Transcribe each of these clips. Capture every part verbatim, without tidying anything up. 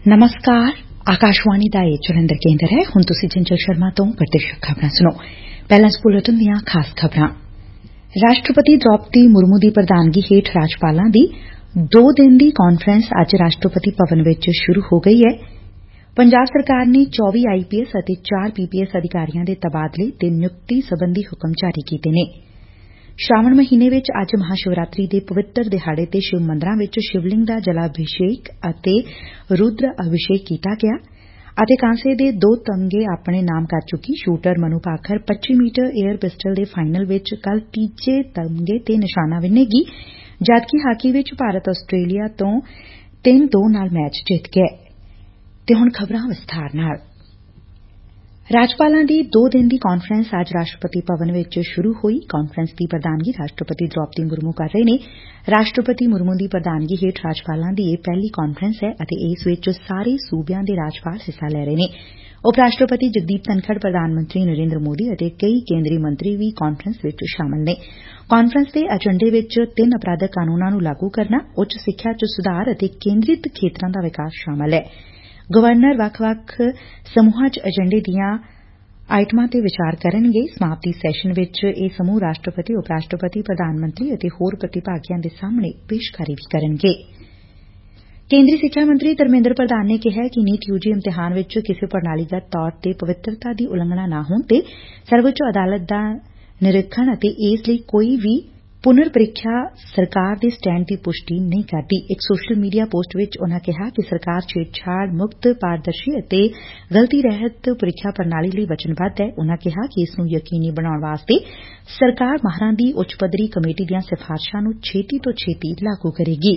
ਨਮਸਕਾਰ ਆਕਾਸ਼ਵਾਣੀ ਦਾ ਇਹ ਜਲੰਧਰ ਕੇਂਦਰ ਹੈ। ਹੁਣ ਤੁਸੀਂ ਚੰਚਲ ਸ਼ਰਮਾ ਤੋਂ ਪ੍ਰਤੀਕਸ਼ਾ ਖਬਰਾਂ ਸੁਣੋ। ਪਹਿਲਾਂ ਇਸ ਬੁਲੇਟਿਨ ਦੀਆਂ ਖਾਸ ਖਬਰਾਂ। ਰਾਸ਼ਟਰਪਤੀ ਦ੍ਰੌਪਦੀ ਮੁਰਮੂ ਦੀ ਪ੍ਰਧਾਨਗੀ ਹੇਠ ਰਾਜਪਾਲਾਂ ਦੀ ਦੋ ਦਿਨ ਦੀ ਕਾਨਫਰੰਸ ਅੱਜ ਰਾਸ਼ਟਰਪਤੀ ਭਵਨ ਵਿਚ ਸ਼ੁਰੂ ਹੋ ਗਈ ਏ। ਪੰਜਾਬ ਸਰਕਾਰ ਨੇ ਚੌਵੀ ਆਈ ਪੀ ਐਸ ਅਤੇ ਚਾਰ ਪੀ ਪੀ ਐਸ ਅਧਿਕਾਰੀਆਂ ਦੇ ਤਬਾਦਲੇ ਤੇ ਨਿਯੁਕਤੀ ਸਬੰਧੀ ਹੁਕਮ ਜਾਰੀ ਕੀਤੇ ਨੇ। ਸ਼ਾਵਣ ਮਹੀਨੇ ਵਿਚ ਅੱਜ ਮਹਾਂ ਸ਼ਿਵਰਾਤਰੀ ਦੇ ਪਵਿੱਤਰ ਦਿਹਾੜੇ ਤੇ ਸ਼ਿਵ ਮੰਦਰਾਂ ਵਿਚ ਸ਼ਿਵਲਿੰਗ ਦਾ ਜਲਾਭਿਸ਼ੇਕ ਅਤੇ ਰੁਦਰ ਅਭਿਸ਼ੇਕ ਕੀਤਾ ਗਿਆ ਅਤੇ ਕਾਂਸੇ ਦੇ ਦੋ ਤਮਗੇ ਆਪਣੇ ਨਾਮ ਕਰ ਚੁੱਕੀ ਸ਼ੂਟਰ ਮਨੂ ਭਾਖਰ ਪੱਚੀ ਮੀਟਰ ਏਅਰ ਪਿਸਟਲ ਦੇ ਫਾਈਨਲ ਵਿਚ ਕੱਲ੍ਹ ਤੀਜੇ ਤਮਗੇ ਤੇ ਨਿਸ਼ਾਨਾ ਵਿੰਨੇਗੀ, ਜਦਕਿ ਹਾਕੀ ਵਿਚ ਭਾਰਤ ਆਸਟ੍ਰੇਲੀਆ ਤੋਂ ਤਿੰਨ ਦੋ ਨਾਲ ਮੈਚ ਜਿੱਤ ਗਿਐ। ਤੇ ਹੁਣ ਖ਼ਬਰਾਂ ਵਿਸਥਾਰ ਨਾਲ। ਰਾਜਪਾਲਾਂ ਦੀ ਦੋ ਦਿਨ ਦੀ ਕਾਨਫਰੰਸ ਅੱਜ ਰਾਸ਼ਟਰਪਤੀ ਭਵਨ ਵਿਚ ਸ਼ੁਰੂ ਹੋਈ। ਕਾਨਫਰੰਸ ਦੀ ਪ੍ਰਧਾਨਗੀ ਰਾਸ਼ਟਰਪਤੀ ਦ੍ਰੌਪਦੀ ਮੁਰਮੂ ਕਰ ਰਹੇ ਨੇ। ਰਾਸ਼ਟਰਪਤੀ ਮੁਰਮੂ ਦੀ ਪ੍ਰਧਾਨਗੀ ਹੇਠ ਰਾਜਪਾਲਾਂ ਦੀ ਇਹ ਪਹਿਲੀ ਕਾਨਫਰੰਸ ਐ ਅਤੇ ਇਸ ਵਿਚ ਸਾਰੇ ਸੂਬਿਆਂ ਦੇ ਰਾਜਪਾਲ ਹਿੱਸਾ ਲੈ ਰਹੇ ਨੇ। ਉਪ ਰਾਸ਼ਟਰਪਤੀ ਜਗਦੀਪ ਧਨਖੜ, ਪ੍ਰਧਾਨ ਮੰਤਰੀ ਨਰੇਂਦਰ ਮੋਦੀ ਅਤੇ ਕਈ ਕੇਂਦਰੀ ਮੰਤਰੀ ਵੀ ਕਾਨਫਰੰਸ ਵਿਚ ਸ਼ਾਮਲ ਨੇ। ਕਾਨਫਰੰਸ ਦੇ ਏਜੰਡੇ ਵਿਚ ਤਿੰਨ ਅਪਰਾਧਕ ਕਾਨੂੰਨਾਂ ਨੂੰ ਲਾਗੂ ਕਰਨਾ, ਉੱਚ ਸਿੱਖਿਆ ਚ ਸੁਧਾਰ ਅਤੇ ਕੇਂਦਰਿਤ ਖੇਤਰਾਂ ਦਾ ਵਿਕਾਸ ਸ਼ਾਮਲ ਐ। ਗਵਰਨਰ ਵੱਖ-ਵੱਖ ਸਮੂਹਾਂ ਚ ਏਜੰਡੇ ਦੀਆਂ ਆਈਟਮਾਂ ਤੇ ਵਿਚਾਰ ਕਰਨਗੇ। ਸਮਾਪਤੀ ਸੈਸ਼ਨ ਵਿਚ ਇਹ ਸਮੂਹ ਰਾਸ਼ਟਰਪਤੀ, ਉਪ ਰਾਸ਼ਟਰਪਤੀ, ਪ੍ਰਧਾਨ ਮੰਤਰੀ ਅਤੇ ਹੋਰ ਪ੍ਰਤੀਭਾਗੀਆਂ ਦੇ ਸਾਹਮਣੇ ਪੇਸ਼ਕਾਰੀ ਵੀ ਕਰਨਗੇ। ਕੇਂਦਰੀ ਸਿੱਖਿਆ ਮੰਤਰੀ ਧਰਮੇਂਦਰ ਪ੍ਰਧਾਨ ਨੇ ਕਿਹੈ ਕਿ ਨੀਟ ਯੂ ਜੀ ਇਮਤਿਹਾਨ ਵਿਚ ਕਿਸੇ ਪ੍ਰਣਾਲੀਗਤ ਤੌਰ ਤੇ ਪਵਿੱਤਰਤਾ ਦੀ ਉਲੰਘਣਾ ਨਾ ਹੋਣ ਤੇ ਸਰਵਉੱਚ ਅਦਾਲਤ ਦਾ ਨਿਰੀਖਣ ਅਤੇ ਇਸ ਲਈ ਕੋਈ ਵੀ ਪੁਨਰ ਪ੍ਰੀਖਿਆ ਸਰਕਾਰ ਦੇ ਸਟੈਂਡ ਦੀ ਪੁਸ਼ਟੀ ਨਹੀਂ ਕਰਦੀ। ਇਕ ਸੋਸ਼ਲ ਮੀਡੀਆ ਪੋਸਟ ਵਿਚ ਉਨੂਾਂ ਕਿਹਾ ਕਿ ਸਰਕਾਰ ਛੇੜਛਾੜ ਮੁਕਤ, ਪਾਰਦਰਸ਼ੀ ਅਤੇ ਗਲਤੀ ਰਹਿਤ ਪ੍ਰੀਖਿਆ ਪ੍ਰਣਾਲੀ ਲਈ ਵਚਨਬੱਧ ਐ। ਉਨੂਾਂ ਕਿਹਾ ਕਿ ਇਸ ਨੂੰ ਯਕੀਨੀ ਬਣਾਉਣ ਵਾਸਤੇ ਸਰਕਾਰ ਮਾਹਰਾਂ ਦੀ ਉੱਚ ਪੱਧਰੀ ਕਮੇਟੀ ਦੀਆਂ ਸਿਫਾਰਸ਼ਾਂ ਨੂੰ ਛੇਤੀ ਤੋਂ ਛੇਤੀ ਲਾਗੂ ਕਰੇਗੀ।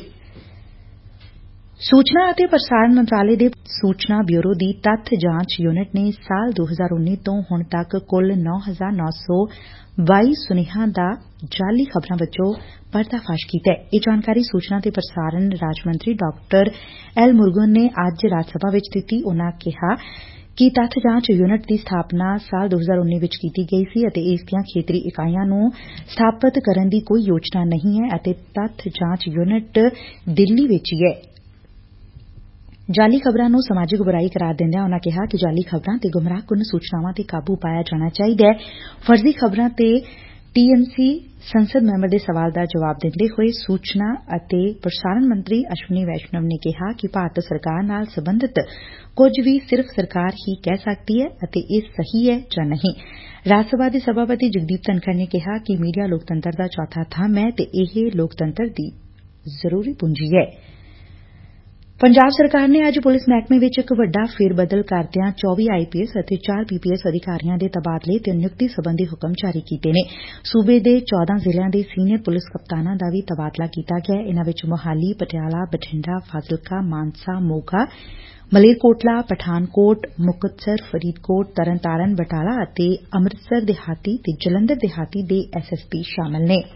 ਸੂਚਨਾ ਅਤੇ ਪ੍ਰਸਾਰਣ ਮੰਤਰਾਲੇ ਦੇ ਸੂਚਨਾ ਬਿਊਰੋ ਦੀ ਤੱਥ ਜਾਂਚ ਯੂਨਿਟ ਨੇ ਸਾਲ ਦੋ ਹਜ਼ਾਰ ਉੱਨੀ ਤੋਂ ਹੁਣ ਤੱਕ ਕੁੱਲ ਨੌ ਹਜ਼ਾਰ ਨੌ ਸੌ ਬਾਈ ਸੁਨੇਹਿਆਂ ਦਾ ਜਾਅਲੀ ਖ਼ਬਰਾਂ ਵਜੋਂ ਪਰਦਾਫਾਸ਼ ਕੀਤੈ। ਇਹ ਜਾਣਕਾਰੀ ਸੂਚਨਾ ਤੇ ਪ੍ਰਸਾਰਣ ਰਾਜ ਮੰਤਰੀ ਡਾ ਐਲ ਮੁਰੁਗਨ ਨੇ ਅੱਜ ਰਾਜ ਸਭਾ ਵਿਚ ਦਿੱਤੀ। ਉਨੂਾਂ ਕਿਹਾ ਕਿ ਤੱਥ ਜਾਂਚ ਯੂਨਿਟ ਦੀ ਸਥਾਪਨਾ ਸਾਲ ਦੋ ਹਜ਼ਾਰ ਉੱਨੀ ਵਿਚ ਕੀਤੀ ਗਈ ਸੀ ਅਤੇ ਇਸ ਦੀਆਂ ਖੇਤਰੀ ਇਕਾਈਆਂ ਨੂੰ ਸਥਾਪਤ ਕਰਨ ਦੀ ਕੋਈ ਯੋਜਨਾ ਨਹੀਂ ਐ ਅਤੇ ਤੱਥ ਜਾਂਚ ਯੂਨਿਟ ਦਿੱਲੀ ਵਿਚ ਹੀ ਐ। ਜਾਅਲੀ ਖ਼ਬਰਾਂ ਨੂੰ ਸਮਾਜਿਕ ਬੁਰਾਈ ਕਰਾਰ ਦਿੰਦਿਆਂ ਉਨੂਾਂ ਕਿਹਾ ਕਿ ਜਾਅਲੀ ਖ਼ਬਰਾਂ ਤੇ ਗੁੰਮਰਾਹਕੁੰਨ ਸੂਚਨਾਵਾਂ ਤੇ ਕਾਬੂ ਪਾਇਆ ਜਾਣਾ ਚਾਹੀਦੈ। ਫਰਜ਼ੀ ਖ਼ਬਰਾਂ ਤੇ ਟੀ ਐਮ ਸੀ ਸੰਸਦ ਮੈਂਬਰ ਦੇ ਸਵਾਲ ਦਾ ਜਵਾਬ ਦਿੰਦੇ ਹੋਏ ਸੂਚਨਾ ਅਤੇ ਪ੍ਰਸਾਰਣ ਮੰਤਰੀ ਅਸ਼ਵਨੀ ਵੈਸ਼ਨਵ ਨੇ ਕਿਹਾ ਕਿ ਭਾਰਤ ਸਰਕਾਰ ਨਾਲ ਸਬੰਧਤ ਕੁਝ ਵੀ ਸਿਰਫ਼ ਸਰਕਾਰ ਹੀ ਕਹਿ ਸਕਦੀ ਐ ਅਤੇ ਇਹ ਸਹੀ ਐ ਜਾਂ ਨਹੀਂ। ਰਾਜ ਸਭਾ ਦੇ ਸਭਾਪਤੀ ਜਗਦੀਪ ਧਨਖੜ ਨੇ ਕਿਹਾ ਕਿ ਮੀਡੀਆ ਲੋਕਤੰਤਰ ਦਾ ਚੌਥਾ ਥੰਮ ਐ ਤੇ ਇਹ ਲੋਕਤੰਤਰ ਦੀ ਜ਼ਰੂਰੀ ਪੂੰਜੀ ਐ। ਪੰਜਾਬ ਸਰਕਾਰ ਨੇ ਅੱਜ ਪੁਲਿਸ ਮਹਿਕਮੇ ਵਿਚ ਇਕ ਵੱਡਾ ਫੇਰਬਦਲ ਕਰਦਿਆਂ ਚੌਵੀ ਆਈ ਪੀ ਐਸ ਅਤੇ ਚਾਰ ਪੀ ਪੀ ਐਸ ਅਧਿਕਾਰੀਆਂ ਦੇ ਤਬਾਦਲੇ ਤੇ ਨਿਯੁਕਤੀ ਸਬੰਧੀ ਹੁਕਮ ਜਾਰੀ ਕੀਤੇ ਨੇ। ਸੂਬੇ ਦੇ ਚੌਦਾਂ ਜ਼ਿਲ੍ਹਿਆਂ ਦੇ ਸੀਨੀਅਰ ਪੁਲਿਸ ਕਪਤਾਨਾਂ ਦਾ ਵੀ ਤਬਾਦਲਾ ਕੀਤਾ ਗਿਐ। ਇਨੂਾਂ ਵਿਚ ਮੋਹਾਲੀ, ਪਟਿਆਲਾ, ਬਠਿੰਡਾ, ਫਾਜ਼ਿਲਕਾ, ਮਾਨਸਾ, ਮੋਗਾ, ਮਲੇਰਕੋਟਲਾ, ਪਠਾਨਕੋਟ, ਮੁਕਤਸਰ, ਫਰੀਦਕੋਟ, ਤਰਨਤਾਰਨ, ਬਟਾਲਾ ਅਤੇ ਅੰਮ੍ਰਿਤਸਰ ਦਿਹਾਤੀ ਤੇ ਜਲੰਧਰ ਦਿਹਾਤੀ ਦੇ ਐਸ ਐਸ ਪੀ ਸ਼ਾਮਲ ਨੇ।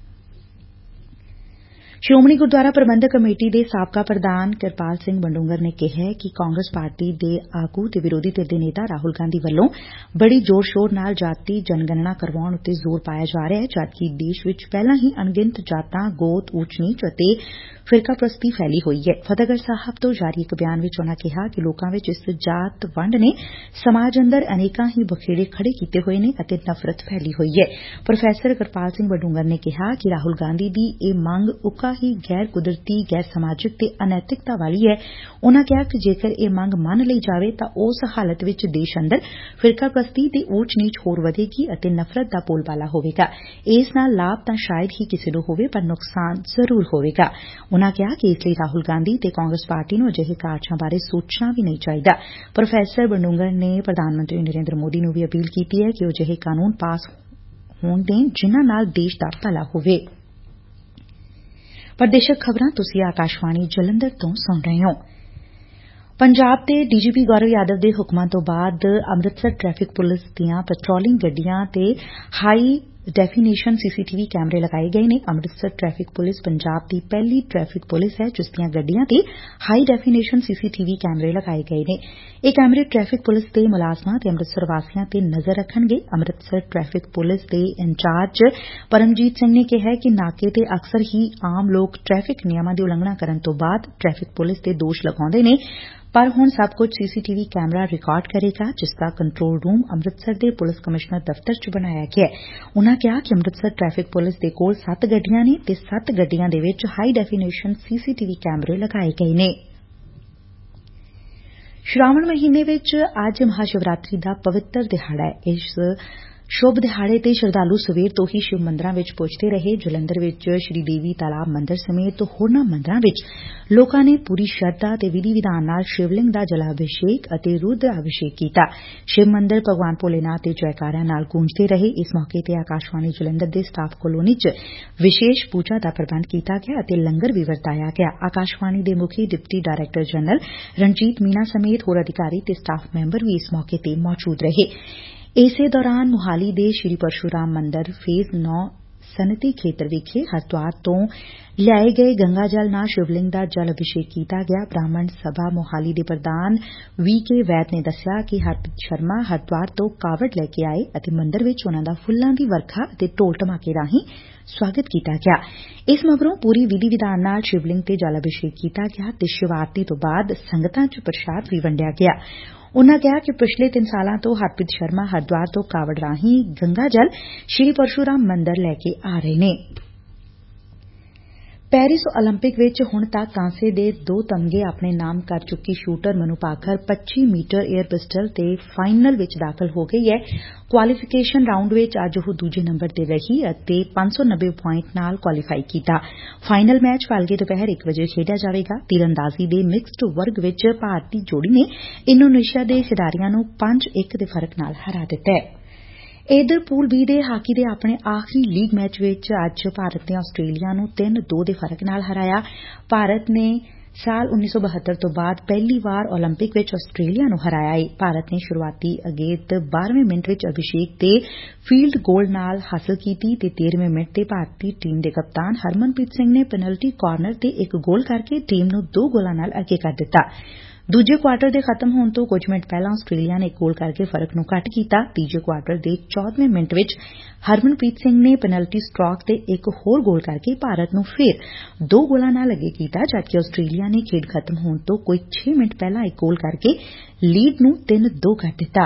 ਸ਼੍ਰੋਮਣੀ ਗੁਰਦੁਆਰਾ ਪ੍ਰਬੰਧਕ ਕਮੇਟੀ ਦੇ ਸਾਬਕਾ ਪ੍ਰਧਾਨ ਕਿਰਪਾਲ ਸਿੰਘ ਬਡੂੰਗਰ ਨੇ ਕਿਹੈ ਕਿ ਕਾਂਗਰਸ ਪਾਰਟੀ ਦੇ ਆਗੂ ਤੇ ਵਿਰੋਧੀ ਧਿਰ ਦੇ ਨੇਤਾ ਰਾਹੁਲ ਗਾਂਧੀ ਵੱਲੋਂ ਬੜੀ ਜ਼ੋਰ ਸ਼ੋਰ ਨਾਲ ਜਾਤੀ ਜਨਗਣਨਾ ਕਰਵਾਉਣ ਉੱਤੇ ਜ਼ੋਰ ਪਾਇਆ ਜਾ ਰਿਹੈ, ਜਦਕਿ ਦੇਸ਼ ਵਿਚ ਪਹਿਲਾਂ ਹੀ ਅਣਗਿਣਤ ਜਾਤਾਂ, ਗੋਤ, ਊਚ ਨੀਚ ਅਤੇ ਫਿਰਕਾਪ੍ਰਸਤੀ ਫੈਲੀ ਹੋਈ ਐ। ਫਤਿਹਗੜ੍ਹ ਸਾਹਿਬ ਤੋਂ ਜਾਰੀ ਇਕ ਬਿਆਨ ਵਿਚ ਉਨੂਾਂ ਕਿਹਾ ਕਿ ਲੋਕਾਂ ਵਿਚ ਇਸ ਜਾਤ ਵੰਡ ਨੇ ਸਮਾਜ ਅੰਦਰ ਅਨੇਕਾਂ ਹੀ ਬਖੇੜੇ ਖੜੇ ਕੀਤੇ ਹੋਏ ਨੇ ਅਤੇ ਨਫ਼ਰਤ ਫੈਲੀ ਹੋਈ ਐ। ਪ੍ਰੋਫੈਸਰ ਕਿਰਪਾਲ ਸਿੰਘ ਬਡੂੰਗਰ ਨੇ ਕਿਹਾ ਕਿ ਰਾਹੁਲ ਗਾਂਧੀ ਦੀ ਇਹ ਮੰਗ ਉੱਕਾ ਹੀ ਗੈਰ ਕੁਦਰਤੀ, ਗੈਰ ਸਮਾਜਿਕ ਤੇ ਅਨੈਤਿਕਤਾ ਵਾਲੀ ਐ। ਉਨੂਾਂ ਕਿਹਾ ਕਿ ਜੇਕਰ ਇਹ ਮੰਗ ਮੰਨ ਲਈ ਜਾਵੇ ਤਾਂ ਉਸ ਹਾਲਤ ਵਿਚ ਦੇਸ਼ ਅੰਦਰ ਫਿਰਕਾਪ੍ਰਸਤੀ ਤੇ ਊਚ ਨੀਚ ਹੋਰ ਵਧੇਗੀ ਅਤੇ ਨਫ਼ਰਤ ਦਾ ਬੋਲਬਾਲਾ ਹੋਵੇਗਾ। ਇਸ ਨਾਲ ਲਾਭ ਤਾਂ ਸ਼ਾਇਦ ਹੀ ਕਿਸੇ ਨੂੰ ਹੋਵੇ ਪਰ ਨੁਕਸਾਨ ਜ਼ਰੂਰ ਹੋਵੇਗਾ। ਉਨੂਾਂ ਕਿਹਾ ਕਿ ਇਸ ਲਈ ਰਾਹੁਲ ਗਾਂਧੀ ਤੇ ਕਾਂਗਰਸ ਪਾਰਟੀ ਨੂੰ ਅਜਿਹੇ ਕਾਰਜਾਂ ਬਾਰੇ ਸੋਚਣਾ ਵੀ ਨਹੀਂ ਚਾਹੀਦਾ। ਪ੍ਰੋਫੈਸਰ ਬਡੂੰਗਰ ਨੇ ਪ੍ਰਧਾਨ ਮੰਤਰੀ ਨਰੇਂਦਰ ਮੋਦੀ ਨੂੰ ਵੀ ਅਪੀਲ ਕੀਤੀ ਐ ਕਿ ਉਹ ਅਜਿਹੇ ਕਾਨੂੰਨ ਪਾਸ ਹੋਣ ਦੇਣ ਜਿਨ੍ਹਾਂ ਨਾਲ ਦੇਸ਼ ਦਾ ਭਲਾ ਹੋਵੇ। ਪ੍ਰਦੇਸ਼ਕ ਖ਼ਬਰਾਂ ਤੁਸੀਂ ਆਕਾਸ਼ਵਾਣੀ ਜਲੰਧਰ ਤੋਂ ਸੁਣ ਰਹੇ ਹੋ। ਪੰਜਾਬ ਦੇ ਡੀ ਜੀ ਪੀ ਗੌਰਵ ਯਾਦਵ ਦੇ ਹੁਕਮਾਂ ਤੋਂ ਬਾਅਦ ਅੰਮ੍ਰਿਤਸਰ ਟ੍ਰੈਫਿਕ ਪੁਲਿਸ ਦੀਆਂ ਪੈਟਰੋਲਿੰਗ ਗੱਡੀਆਂ ਤੇ ਹਾਈ ਡੈਫੀਨੇਸ਼ਨ ਸੀਸੀਟੀਵੀ ਕੈਮਰੇ ਲਗਾਏ ਗਏ ਨੇ। ਅੰਮ੍ਰਿਤਸਰ ਟ੍ਰੈਫਿਕ ਪੁਲਿਸ ਪੰਜਾਬ ਦੀ ਪਹਿਲੀ ਟ੍ਰੈਫਿਕ ਪੁਲਿਸ ਹੈ ਜਿਸ ਦੀਆਂ ਗੱਡੀਆਂ ਤੇ ਹਾਈ ਡੈਫੀਨੇਸ਼ਨ ਸੀਸੀਟੀਵੀ ਕੈਮਰੇ ਲਗਾਏ ਗਏ ਨੇ। ਇਹ ਕੈਮਰੇ ਟ੍ਰੈਫਿਕ ਪੁਲਿਸ ਦੇ ਮੁਲਾਜ਼ਮਾਂ ਤੇ ਅੰਮ੍ਰਿਤਸਰ ਵਾਸੀਆਂ ਤੇ ਨਜ਼ਰ ਰੱਖਣਗੇ। ਅੰਮ੍ਰਿਤਸਰ ਟ੍ਰੈਫਿਕ ਪੁਲਿਸ ਦੇ ਇੰਚਾਰਜ ਪਰਮਜੀਤ ਸਿੰਘ ਨੇ ਕਿਹਾ ਕਿ ਨਾਕੇ ਤੇ ਅਕਸਰ ਹੀ ਆਮ ਲੋਕ ਟ੍ਰੈਫਿਕ ਨਿਯਮਾਂ ਦੀ ਉਲੰਘਣਾ ਕਰਨ ਤੋਂ ਬਾਅਦ ਟ੍ਰੈਫਿਕ ਪੁਲਿਸ ਤੇ ਦੋਸ਼ ਲਗਾਉਂਦੇ ਨੇ, ਪਰ ਹੁਣ ਸਭ ਕੁਝ ਸੀਸੀਟੀਵੀ ਕੈਮਰਾ ਰਿਕਾਰਡ ਕਰੇਗਾ, ਜਿਸ ਦਾ ਕੰਟਰੋਲ ਰੂਮ ਅੰਮ੍ਰਿਤਸਰ ਦੇ ਪੁਲਿਸ ਕਮਿਸ਼ਨਰ ਦਫ਼ਤਰ ਚ ਬਣਾਇਆ ਗਿਆ ਹੈ। ਉਨੂਾਂ ਕਿਹਾ ਕਿ ਅੰਮ੍ਰਿਤਸਰ ਟ੍ਰੈਫਿਕ ਪੁਲਿਸ ਦੇ ਕੋਲ ਸੱਤ ਗੱਡੀਆਂ ਨੇ ਤੇ ਸੱਤ ਗੱਡੀਆਂ ਦੇ ਵਿੱਚ ਹਾਈ ਡੈਫੀਨੇਸ਼ਨ ਸੀਸੀਟੀਵੀ ਕੈਮਰੇ ਲਗਾਏ ਗਏ ਨੇ। ਸ਼ਰਾਵਣ ਮਹੀਨੇ ਵਿੱਚ ਅੱਜ ਮਹਾਸ਼ਿਵਰਾਤਰੀ ਦਾ ਪਵਿੱਤਰ ਦਿਹਾੜਾ ਹੈ। ਇਸ ਸ਼ੁਭ ਦਿਹਾੜੇ ਤੇ ਸ਼ਰਧਾਲੂ ਸਵੇਰ ਤੋਂ ਹੀ ਸ਼ਿਵ ਮੰਦਰਾਂ ਵਿੱਚ ਪੁੱਜਦੇ ਰਹੇ। ਜਲੰਧਰ ਵਿੱਚ ਸ਼੍ਰੀ ਦੇਵੀ ਤਾਲਾਬ ਮੰਦਰ ਸਮੇਤ ਹੋਰਨਾਂ ਮੰਦਰਾਂ ਵਿੱਚ ਲੋਕਾਂ ਨੇ ਪੂਰੀ ਸ਼ਰਧਾ ਤੇ ਵਿਧੀ ਵਿਧਾਨ ਨਾਲ ਸ਼ਿਵਲਿੰਗ ਦਾ ਜਲਾਭਿਸ਼ੇਕ ਅਤੇ ਰੁਦਰ ਅਭਿਸ਼ੇਕ ਕੀਤਾ। ਸ਼ਿਵ ਮੰਦਰ ਭਗਵਾਨ ਭੋਲੇਨਾਥ ਦੇ ਜੈਕਾਰਿਆਂ ਨਾਲ ਗੂੰਜਦੇ ਰਹੇ। ਇਸ ਮੌਕੇ ਤੇ ਆਕਾਸ਼ਵਾਣੀ ਜਲੰਧਰ ਦੇ ਸਟਾਫ ਕਲੋਨੀ ਚ ਵਿਸ਼ੇਸ਼ ਪੂਜਾ ਦਾ ਪ੍ਰਬੰਧ ਕੀਤਾ ਗਿਆ ਅਤੇ ਲੰਗਰ ਵੀ ਵਰਤਾਇਆ ਗਿਆ। ਆਕਾਸ਼ਵਾਣੀ ਦੇ ਮੁਖੀ deputy director general Ranjit Meena ਸਮੇਤ ਹੋਰ ਅਧਿਕਾਰੀ ਤੇ ਸਟਾਫ ਮੈਂਬਰ ਵੀ ਇਸ ਮੌਕੇ ਤੇ ਮੌਜੂਦ ਰਹੇ। ਇਸੇ ਦੌਰਾਨ ਮੁਹਾਲੀ ਦੇ ਸ਼੍ਰੀ ਪਰਸ਼ੂਰਾਮ ਮੰਦਰ ਫੇਜ਼ ਨੌ ਸਨਅਤੀ ਖੇਤਰ ਵਿਖੇ ਹਰਿਦੁਆਰ ਤੋਂ ਲਿਆਏ ਗਏ ਗੰਗਾ ਜਲ ਨਾਲ ਸ਼ਿਵਲਿੰਗ ਦਾ ਜਲ ਅਭਿਸ਼ੇਕ ਕੀਤਾ ਗਿਆ। ਬ੍ਰਾਹਮਣ ਸਭਾ ਮੁਹਾਲੀ ਦੇ ਪ੍ਰਧਾਨ ਵੀ ਕੇ ਵੈਦ ਨੇ ਦੱਸਿਆ ਕਿ ਹਰਪ੍ਰੀਤ ਸ਼ਰਮਾ ਹਰਿਦੁਆਰ ਤੋਂ ਕਾਵੜ ਲੈ ਕੇ ਆਏ ਅਤੇ ਮੰਦਰ ਵਿੱਚ ਉਨੂਾਂ ਦਾ ਫੁੱਲਾਂ ਦੀ ਵਰਖਾ ਅਤੇ ਢੋਲ ਢਮਾਕੇ ਰਾਹੀਂ ਸਵਾਗਤ ਕੀਤਾ ਗਿਆ। ਇਸ ਮਗਰੋਂ ਪੂਰੀ ਵਿਧੀ ਵਿਧਾਨ ਨਾਲ ਸ਼ਿਵਲਿੰਗ ਤੇ ਜਲ ਅਭਿਸ਼ੇਕ ਕੀਤਾ ਗਿਆ ਤੇ ਸ਼ਿਵ ਆਰਤੀ ਤੋਂ ਬਾਅਦ ਸੰਗਤਾਂ ਚ ਪ੍ਰਸ਼ਾਦ ਵੀ ਵੰਡਿਆ ਗਿਆ। ਉਨੂਾਂ ਕਿਹਾ ਕਿ ਪਿਛਲੇ ਤਿੰਨ ਸਾਲਾਂ ਤੋਂ ਹਰਪ੍ਰੀਤ ਸ਼ਰਮਾ ਹਰਿਦੁਆਰ ਤੋਂ ਕਾਵੜ ਰਾਹੀਂ ਗੰਗਾ ਜਲ ਸ਼੍ਰੀ ਪਰਸ਼ੂਰਾਮ ਮੰਦਰ ਲੈ ਕੇ ਆ ਰਹੇ ਨੇ। ਪੈਰਿਸ ਓਲੰਪਿਕ ਵਿੱਚ ਹੁਣ ਤੱਕ ਕਾਂਸੇ ਦੇ ਦੋ ਤਮਗੇ ਆਪਣੇ ਨਾਮ ਕਰ ਚੁੱਕੀ ਸ਼ੂਟਰ ਮਨੂ ਭਾਕਰ ਪੱਚੀ ਮੀਟਰ ਏਅਰ ਪਿਸਟਲ ਤੇ ਫਾਈਨਲ ਵਿੱਚ ਦਾਖਲ ਹੋ ਗਈ ਹੈ। ਕੁਆਲੀਫਿਕੇਸ਼ਨ ਰਾਊਂਡ ਵਿੱਚ ਅੱਜ ਉਹ ਦੂਜੇ ਨੰਬਰ ਤੇ ਰਹੀ ਅਤੇ ਪੰਜ ਸੌ ਨੱਬੇ ਪੁਆਇੰਟ ਨਾਲ ਕੁਆਲੀਫਾਈ ਕੀਤਾ। ਫਾਈਨਲ ਮੈਚ ਕੱਲ੍ਹ ਦੁਪਹਿਰ ਇੱਕ ਵਜੇ ਖੇਡਿਆ ਜਾਵੇਗਾ। ਤੀਰਅੰਦਾਜ਼ੀ ਦੇ ਮਿਕਸਡ ਵਰਗ ਵਿੱਚ ਭਾਰਤੀ ਜੋੜੀ ਨੇ ਇੰਡੋਨੇਸ਼ੀਆ ਦੇ ਖਿਡਾਰੀਆਂ ਨੂੰ ਪੰਜ ਇੱਕ ਦੇ ਫਰਕ ਨਾਲ ਹਰਾ ਦਿੱਤਾ। ਇਧਰ ਪੂਲ ਬੀ ਦੇ ਹਾਕੀ ਦੇ ਆਪਣੇ ਆਖਰੀ ਲੀਗ ਮੈਚ ਵਿੱਚ ਅੱਜ ਭਾਰਤ ਨੇ ਆਸਟ੍ਰੇਲੀਆ ਨੂੰ ਤਿੰਨ ਦੋ ਦੇ ਫਰਕ ਨਾਲ ਹਰਾਇਆ। ਭਾਰਤ ਨੇ ਸਾਲ ਉੱਨੀ ਸੌ ਬਹੱਤਰ ਤੋਂ ਬਾਅਦ ਪਹਿਲੀ ਵਾਰ ਓਲੰਪਿਕ ਵਿੱਚ ਆਸਟ੍ਰੇਲੀਆ ਨੂੰ ਹਰਾਇਆ ਏ। ਭਾਰਤ ਨੇ ਸ਼ੁਰੂਆਤੀ ਅਗੇਤ ਬਾਰ੍ਹਵੇਂ ਮਿੰਟ ਵਿੱਚ ਅਭਿਸ਼ੇਕ ਤੇ ਫੀਲਡ ਗੋਲ ਨਾਲ ਹਾਸਲ ਕੀਤੀ ਤੇ ਤੇਰ੍ਹਵੇਂ ਮਿੰਟ ਤੇ ਭਾਰਤੀ ਟੀਮ ਦੇ ਕਪਤਾਨ ਹਰਮਨਪ੍ਰੀਤ ਸਿੰਘ ਨੇ ਪੈਨਲਟੀ ਕਾਰਨਰ ਤੇ ਇੱਕ ਗੋਲ ਕਰਕੇ ਟੀਮ ਨੂੰ ਦੋ ਗੋਲਾਂ ਨਾਲ ਅੱਗੇ ਕਰ ਦਿੱਤਾ। ਦੂਜੇ ਕੁਆਰਟਰ ਦੇ ਖ਼ਤਮ ਹੋਣ ਤੋਂ ਕੁਝ ਮਿੰਟ ਪਹਿਲਾਂ ਆਸਟ੍ਰੇਲੀਆ ਨੇ ਇੱਕ ਗੋਲ ਕਰਕੇ ਫਰਕ ਨੂੰ ਘੱਟ ਕੀਤਾ। ਤੀਜੇ ਕੁਆਰਟਰ ਦੇ ਚੌਦ੍ਹਵੇਂ ਮਿੰਟ ਵਿੱਚ ਹਰਮਨਪ੍ਰੀਤ ਸਿੰਘ ਨੇ ਪੈਨਲਟੀ ਸਟ੍ਰੋਕ ਤੇ ਇੱਕ ਹੋਰ ਗੋਲ ਕਰਕੇ ਭਾਰਤ ਨੂੰ ਫਿਰ ਦੋ ਗੋਲਾਂ ਨਾਲ ਅੱਗੇ ਕੀਤਾ, ਜਦਕਿ ਆਸਟ੍ਰੇਲੀਆ ਨੇ ਖੇਡ ਖ਼ਤਮ ਹੋਣ ਤੋਂ ਕੋਈ ਛੇ ਮਿੰਟ ਪਹਿਲਾਂ ਇੱਕ ਗੋਲ ਕਰਕੇ ਲੀਡ ਨੂੰ ਤਿੰਨ ਦੋ ਕਰ ਦਿੱਤਾ।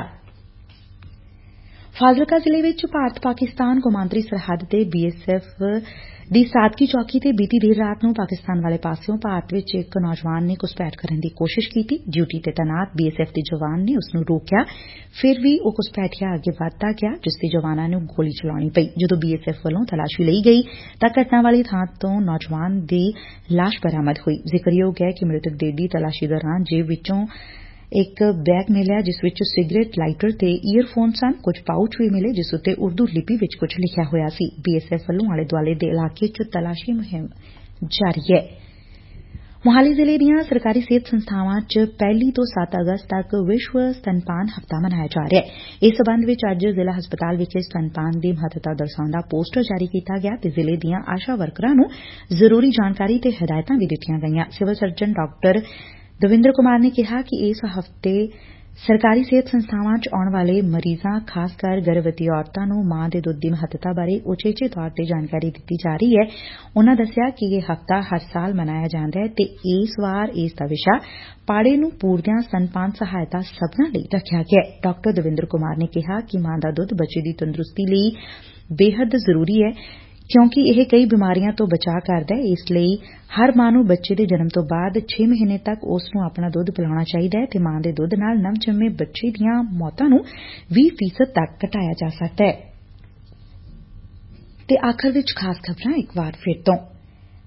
ਫਾਜ਼ਿਲਕਾ ਜ਼ਿਲ੍ਹੇ ਵਿੱਚ ਭਾਰਤ ਪਾਕਿਸਤਾਨ ਕੌਮਾਂਤਰੀ ਸਰਹੱਦ ਤੇ ਬੀ ਐਸ ਐਫ਼ ਦੀ ਸਾਦਕੀ ਚੌਕੀ ਤੇ ਬੀਤੀ ਦੇਰ ਰਾਤ ਨੂੰ ਪਾਕਿਸਤਾਨ ਵਾਲੇ ਪਾਸਿਓਂ ਭਾਰਤ ਵਿੱਚ ਇੱਕ ਨੌਜਵਾਨ ਨੇ ਘੁਸਪੈਠ ਕਰਨ ਦੀ ਕੋਸ਼ਿਸ਼ ਕੀਤੀ। ਡਿਊਟੀ ਤੇ ਤੈਨਾਤ ਬੀ ਐਸ ਐਫ਼ ਦੇ ਜਵਾਨ ਨੇ ਉਸ ਨੂੰ ਰੋਕਿਆ, ਫਿਰ ਵੀ ਉਹ ਘੁਸਪੈਠੀਆ ਅੱਗੇ ਵਧਦਾ ਗਿਆ, ਜਿਸ ਤੇ ਜਵਾਨਾਂ ਨੂੰ ਗੋਲੀ ਚਲਾਉਣੀ ਪਈ। ਜਦੋਂ ਬੀ ਐਸ ਐਫ਼ ਵੱਲੋਂ ਤਲਾਸ਼ੀ ਲਈ ਗਈ ਤਾਂ ਘਟਨਾ ਵਾਲੀ ਥਾਂ ਤੋਂ ਨੌਜਵਾਨ ਦੀ ਲਾਸ਼ ਬਰਾਮਦ ਹੋਈ। ਜ਼ਿਕਰਯੋਗ ਹੈ ਕਿ ਮ੍ਰਿਤਕ ਦੀ ਤਲਾਸ਼ੀ ਦੌਰਾਨ ਜੇਬ ਵਿੱਚੋਂ ਇੱਕ ਬੈਗ ਮਿਲਿਆ, ਜਿਸ ਵਿੱਚ ਸਿਗਰਟ ਲਾਈਟਰ ਤੇ ਈਅਰਫੋਨ ਸਨ। ਕੁਝ ਪਾਊਚ ਵੀ ਮਿਲੇ, ਜਿਸ ਉੱਤੇ ਉਰਦੂ ਲਿਪੀ ਵਿੱਚ ਕੁਝ ਲਿਖਿਆ ਹੋਇਆ ਸੀ। ਬੀ ਐਸ ਐਫ਼ ਵੱਲੋਂ ਆਲੇ ਦੁਆਲੇ ਦੇ ਇਲਾਕੇ ਚ ਤਲਾਸ਼ੀ ਮੁਹਿੰਮ ਜਾਰੀ ਹੈ। ਮੋਹਾਲੀ ਜ਼ਿਲ੍ਹੇ ਦੀਆਂ ਸਰਕਾਰੀ ਸਿਹਤ ਸੰਸਥਾਵਾਂ ਚ ਪਹਿਲੀ ਤੋਂ ਸੱਤ ਅਗਸਤ ਤੱਕ ਵਿਸ਼ਵ ਸਤਨਪਾਨ ਹਫ਼ਤਾ ਮਨਾਇਆ ਜਾ ਰਿਹਾ ਹੈ। ਇਸ ਸਬੰਧ ਵਿੱਚ ਅੱਜ ਜ਼ਿਲ੍ਹਾ ਹਸਪਤਾਲ ਵਿਖੇ ਸਤਨਪਾਨ ਦੀ ਮਹੱਤਤਾ ਦਰਸਾਉਂਦਾ ਪੋਸਟਰ ਜਾਰੀ ਕੀਤਾ ਗਿਆ ਤੇ ਜ਼ਿਲ੍ਹੇ ਦੀਆਂ ਆਸ਼ਾ ਵਰਕਰਾਂ ਨੂੰ ਜ਼ਰੂਰੀ ਜਾਣਕਾਰੀ ਤੇ ਹਦਾਇਤਾਂ ਵੀ ਦਿੱਤੀਆਂ ਗਈਆਂ। ਸਿਵਲ ਸਰਜਨ ਡਾ ਦਵਿੰਦਰ ਕੁਮਾਰ ਨੇ ਕਿਹਾ ਕਿ ਇਸ ਹਫ਼ਤੇ ਸਰਕਾਰੀ ਸਿਹਤ ਸੰਸਥਾਵਾਂ ਚ ਆਉਣ ਵਾਲੇ ਮਰੀਜ਼ਾਂ, ਖਾਸ ਕਰ ਗਰਭਵਤੀ ਔਰਤਾਂ ਨੂੰ ਮਾਂ ਦੇ ਦੁੱਧ ਦੀ ਮਹੱਤਤਾ ਬਾਰੇ ਉਚੇਚੇ ਤੌਰ ਤੇ ਜਾਣਕਾਰੀ ਦਿੱਤੀ ਜਾ ਰਹੀ ਹੈ। ਉਨੂਾਂ ਦੱਸਿਆ ਕਿ ਇਹ ਹਫ਼ਤਾ ਹਰ ਸਾਲ ਮਨਾਇਆ ਜਾਂਦਾ ਹੈ ਤੇ ਇਸ ਵਾਰ ਇਸ ਦਾ ਵਿਸ਼ਾ ਪਾੜੇ ਨੂੰ ਪੂਰਦਿਆਂ ਸਤਨਪਾਨ ਸਹਾਇਤਾ ਸਭਨਾਂ ਲਈ ਰੱਖਿਆ ਗਿਆ। ਡਾ ਦਵਿੰਦਰ ਕੁਮਾਰ ਨੇ ਕਿਹਾ ਕਿ ਮਾਂ ਦਾ ਦੁੱਧ ਬੱਚੇ ਦੀ ਤੰਦਰੁਸਤੀ ਲਈ ਬੇਹੱਦ ਜ਼ਰੂਰੀ ਹੈ, ਕਿਉਂਕਿ ਇਹ ਕਈ ਬਿਮਾਰੀਆਂ ਤੋਂ ਬਚਾਅ ਕਰਦਾ ਹੈ। ਇਸ ਲਈ ਹਰ ਮਾਂ ਨੂੰ ਬੱਚੇ ਦੇ ਜਨਮ ਤੋਂ ਬਾਅਦ ਛੇ ਮਹੀਨੇ ਤੱਕ ਉਸ ਨੂੰ ਆਪਣਾ ਦੁੱਧ ਪਿਲਾਉਣਾ ਚਾਹੀਦਾ ਹੈ ਤੇ ਮਾਂ ਦੇ ਦੁੱਧ ਨਾਲ ਨਵ ਜੰਮੇ ਬੱਚੇ ਦੀਆਂ ਮੌਤਾਂ ਨੂੰ ਵੀਹ ਫ਼ੀਸਦ ਤੱਕ ਘਟਾਇਆ ਜਾ ਸਕਦਾ ਹੈ। ਤੇ ਆਖਰ ਵਿੱਚ ਖਾਸ ਖਬਰਾਂ ਇੱਕ ਵਾਰ ਫਿਰ ਤੋਂ।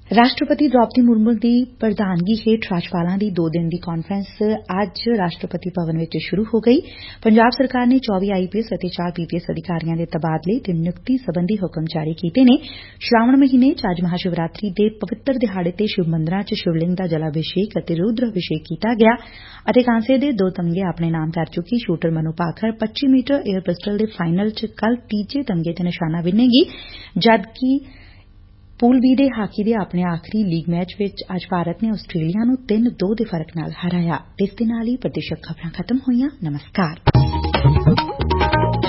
ਰਾਸ਼ਟਰਪਤੀ ਦ੍ਰੋਪਦੀ ਮੁਰਮੂ ਦੀ ਪ੍ਰਧਾਨਗੀ ਹੇਠ ਰਾਜਪਾਲਾਂ ਦੀ ਦੋ ਦਿਨ ਦੀ ਕਾਨਫਰੰਸ ਅੱਜ ਰਾਸ਼ਟਰਪਤੀ ਭਵਨ ਵਿਚ ਸ਼ੁਰੂ ਹੋ ਗਈ। ਪੰਜਾਬ ਸਰਕਾਰ ਨੇ ਚੌਵੀ ਆਈ ਪੀ ਐਸ ਅਤੇ ਚਾਰ ਪੀ ਪੀ ਐਸ ਅਧਿਕਾਰੀਆਂ ਦੇ ਤਬਾਦਲੇ ਤੇ ਨਿਯੁਕਤੀ ਸਬੰਧੀ ਹੁਕਮ ਜਾਰੀ ਕੀਤੇ ਨੇ। ਸ਼ਰਾਵਣ ਮਹੀਨੇ ਚ ਅੱਜ ਮਹਾਸ਼ਿਵਰਾਤਰੀ ਦੇ ਪਵਿੱਤਰ ਦਿਹਾੜੇ ਤੇ ਸ਼ਿਵ ਮੰਦਰਾਂ ਚ ਸ਼ਿਵਲਿੰਗ ਦਾ ਜਲਾਭਿਸ਼ੇਕ ਅਤੇ ਰੁਦਰ ਅਭਿਸ਼ੇਕ ਕੀਤਾ ਗਿਆ ਅਤੇ ਕਾਂਸੇ ਦੇ ਦੋ ਤਮਗੇ ਆਪਣੇ ਨਾਮ ਕਰ ਚੁੱਕੀ ਸ਼ੂਟਰ ਮਨੂ ਭਾਖੜ ਪੱਚੀ ਮੀਟਰ ਏਅਰ ਪਿਸਟਲ ਦੇ ਫਾਈਨਲ ਚ ਕੱਲ੍ਹ ਤੀਜੇ ਤਮਗੇ ਤੇ ਨਿਸ਼ਾਨਾ ਬਿੰਨੇਗੀ, ਜਦਕਿ ਪੂਲ ਬੀ ਦੇ ਹਾਕੀ ਦੇ ਆਪਣੇ ਆਖਰੀ ਲੀਗ ਮੈਚ ਵਿਚ ਅੱਜ ਭਾਰਤ ਨੇ ਆਸਟ੍ਰੇਲੀਆ ਨੂੰ ਤਿੰਨ ਦੋ ਦੇ ਫਰਕ ਨਾਲ ਹਰਾਇਆ। ਇਸ ਦੇ ਨਾਲ ਹੀ ਪ੍ਰਦੇਸ਼ਕ ਖ਼ਬਰਾਂ ਖ਼ਤਮ ਹੋਈਆਂ। ਨਮਸਕਾਰ।